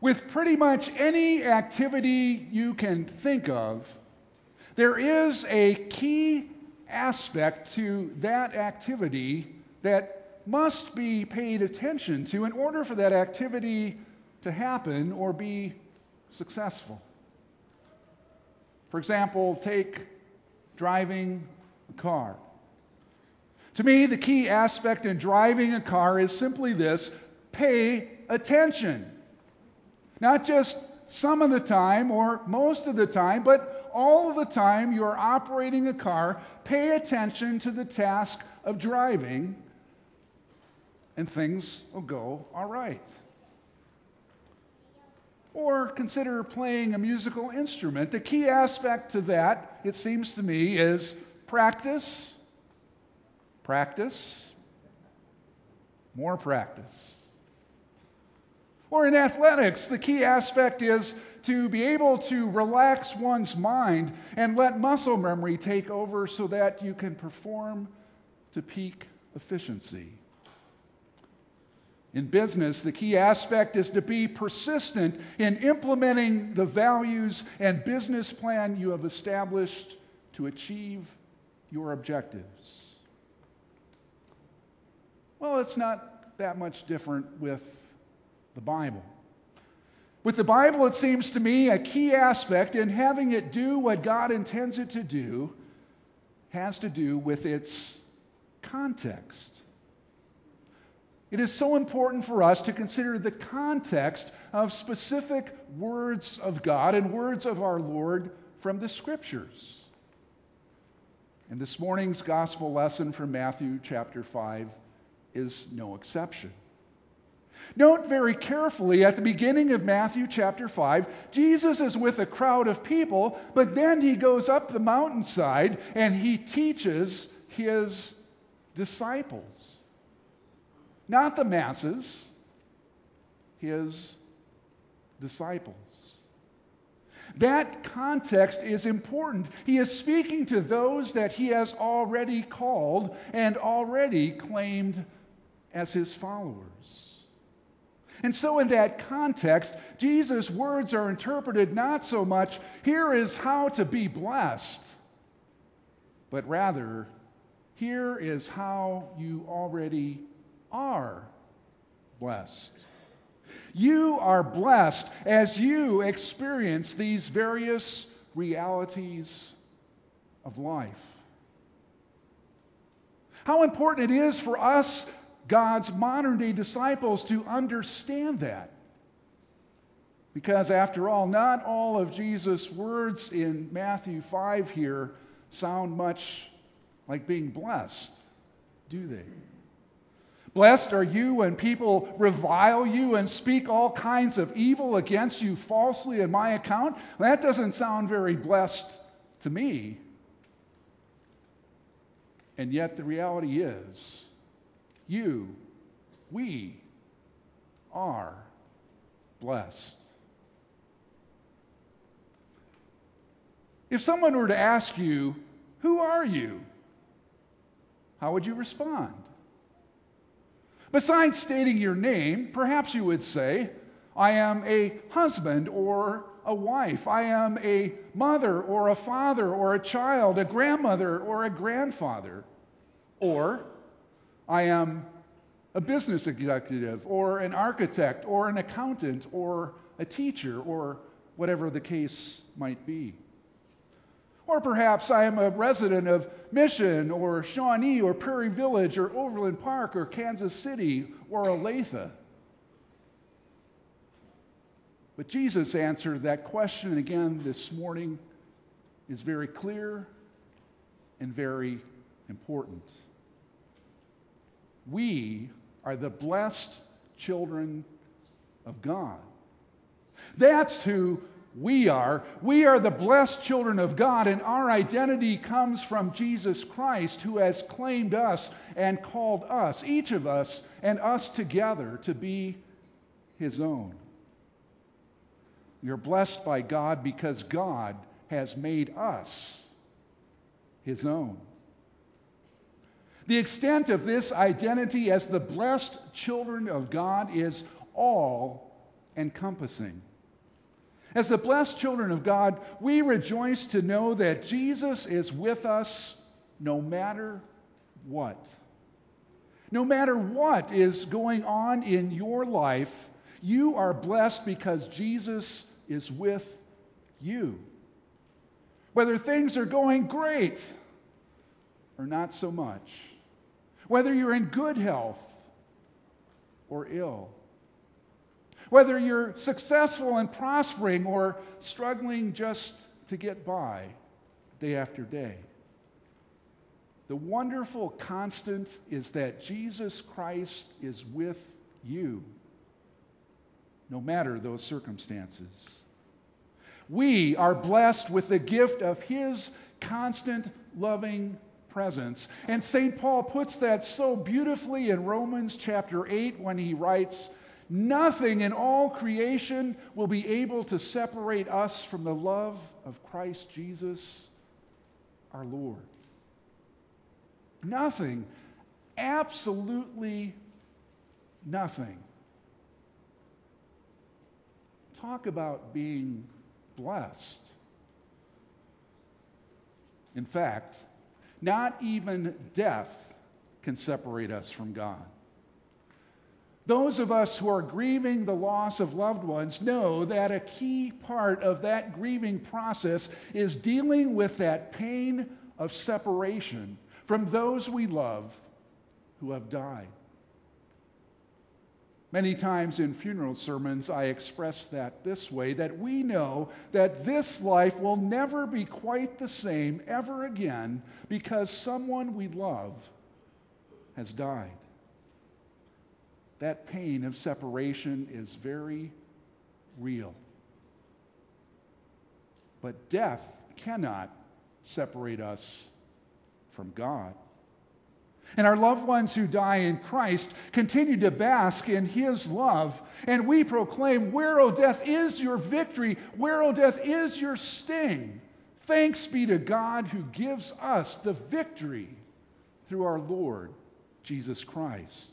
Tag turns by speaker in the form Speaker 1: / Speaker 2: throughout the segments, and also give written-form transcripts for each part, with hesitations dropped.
Speaker 1: With pretty much any activity you can think of, there is a key aspect to that activity that must be paid attention to in order for that activity to happen or be successful. For example, take driving a car. To me, the key aspect in driving a car is simply this: pay attention. Not just some of the time or most of the time, but all of the time you are operating a car, pay attention to the task of driving, and things will go all right. Or consider playing a musical instrument. The key aspect to that, it seems to me, is practice, practice, more practice. Or in athletics, the key aspect is to be able to relax one's mind and let muscle memory take over so that you can perform to peak efficiency. In business, the key aspect is to be persistent in implementing the values and business plan you have established to achieve your objectives. Well, it's not that much different with the Bible. With the Bible, it seems to me a key aspect in having it do what God intends it to do has to do with its context. It is so important for us to consider the context of specific words of God and words of our Lord from the Scriptures. And this morning's gospel lesson from Matthew chapter 5 is no exception. Note very carefully at the beginning of Matthew chapter 5, Jesus is with a crowd of people, but then he goes up the mountainside and he teaches his disciples. Not the masses, his disciples. That context is important. He is speaking to those that he has already called and already claimed as his followers. And so in that context, Jesus' words are interpreted not so much, here is how to be blessed, but rather, here is how you already are blessed. You are blessed as you experience these various realities of life. How important it is for us, God's modern-day disciples, to understand that. Because after all, not all of Jesus' words in Matthew 5 here sound much like being blessed, do they? Blessed are you when people revile you and speak all kinds of evil against you falsely on my account. That doesn't sound very blessed to me. And yet the reality is, we are blessed. If someone were to ask you, who are you? How would you respond? Besides stating your name, perhaps you would say, I am a husband or a wife. I am a mother or a father or a child, a grandmother or a grandfather. Or, I am a business executive or an architect or an accountant or a teacher or whatever the case might be. Or perhaps I am a resident of Mission or Shawnee or Prairie Village or Overland Park or Kansas City or Olathe. But Jesus answered that question again this morning is very clear and very important. We are the blessed children of God. That's who we are. We are the blessed children of God, and our identity comes from Jesus Christ, who has claimed us and called us, each of us and us together, to be his own. We are blessed by God because God has made us his own. The extent of this identity as the blessed children of God is all encompassing. As the blessed children of God, we rejoice to know that Jesus is with us no matter what. No matter what is going on in your life, you are blessed because Jesus is with you. Whether things are going great or not so much, whether you're in good health or ill, whether you're successful and prospering or struggling just to get by day after day. The wonderful constant is that Jesus Christ is with you, no matter those circumstances. We are blessed with the gift of His constant loving presence. And St. Paul puts that so beautifully in Romans chapter 8 when he writes, "Nothing in all creation will be able to separate us from the love of Christ Jesus our Lord." Nothing, absolutely nothing. Talk about being blessed. In fact, not even death can separate us from God. Those of us who are grieving the loss of loved ones know that a key part of that grieving process is dealing with that pain of separation from those we love who have died. Many times in funeral sermons, I express that this way, that we know that this life will never be quite the same ever again because someone we love has died. That pain of separation is very real. But death cannot separate us from God. And our loved ones who die in Christ continue to bask in His love. And we proclaim, "Where, O death, is your victory? Where, O death, is your sting? Thanks be to God who gives us the victory through our Lord Jesus Christ."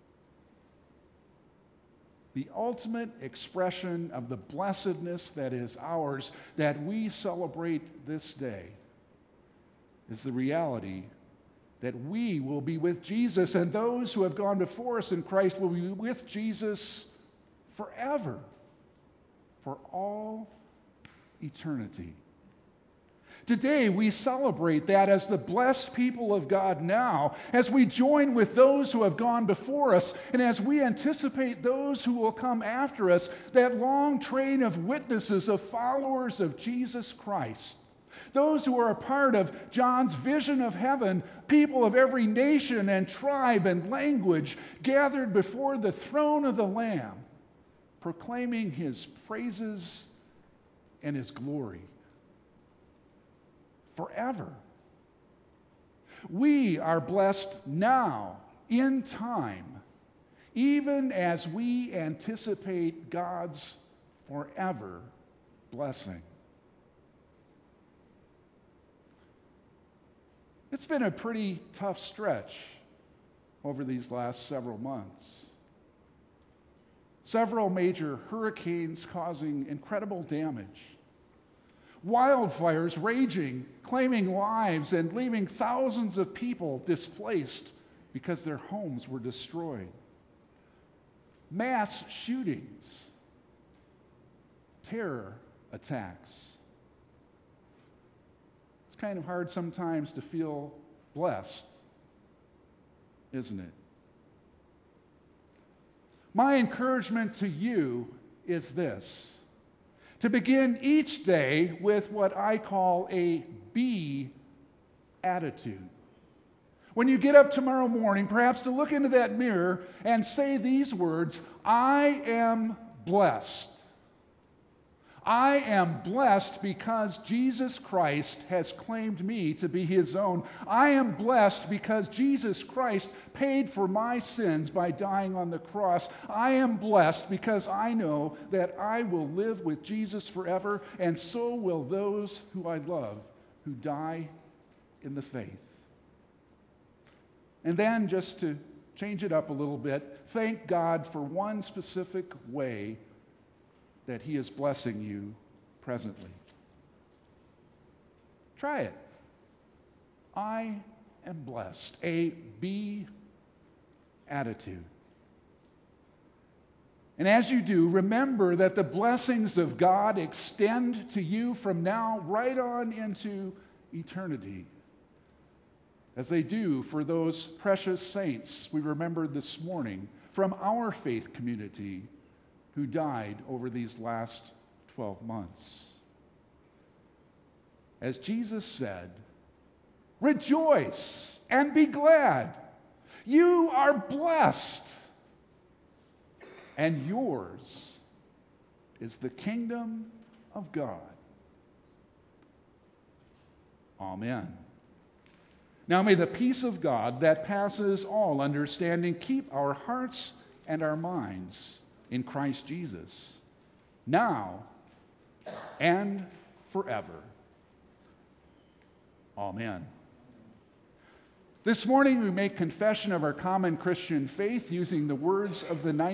Speaker 1: The ultimate expression of the blessedness that is ours, that we celebrate this day, is the reality that we will be with Jesus, and those who have gone before us in Christ will be with Jesus forever, for all eternity. Today, we celebrate that as the blessed people of God now, as we join with those who have gone before us, and as we anticipate those who will come after us, that long train of witnesses, of followers of Jesus Christ. Those who are a part of John's vision of heaven, people of every nation and tribe and language gathered before the throne of the Lamb, proclaiming His praises and His glory forever. We are blessed now, in time, even as we anticipate God's forever blessing. It's been a pretty tough stretch over these last several months. Several major hurricanes causing incredible damage. Wildfires raging, claiming lives and leaving thousands of people displaced because their homes were destroyed. Mass shootings, terror attacks. It's kind of hard sometimes to feel blessed, isn't it? My encouragement to you is this: to begin each day with what I call a be attitude. When you get up tomorrow morning, perhaps to look into that mirror and say these words: I am blessed. I am blessed because Jesus Christ has claimed me to be His own. I am blessed because Jesus Christ paid for my sins by dying on the cross. I am blessed because I know that I will live with Jesus forever, and so will those who I love who die in the faith. And then, just to change it up a little bit, thank God for one specific way that He is blessing you presently. Try it. I am blessed. A be attitude. And as you do, remember that the blessings of God extend to you from now right on into eternity, as they do for those precious saints we remembered this morning from our faith community who died over these last 12 months. As Jesus said, rejoice and be glad. You are blessed, and yours is the kingdom of God. Amen. Now may the peace of God that passes all understanding keep our hearts and our minds in Christ Jesus, now and forever. Amen. This morning we make confession of our common Christian faith using the words of the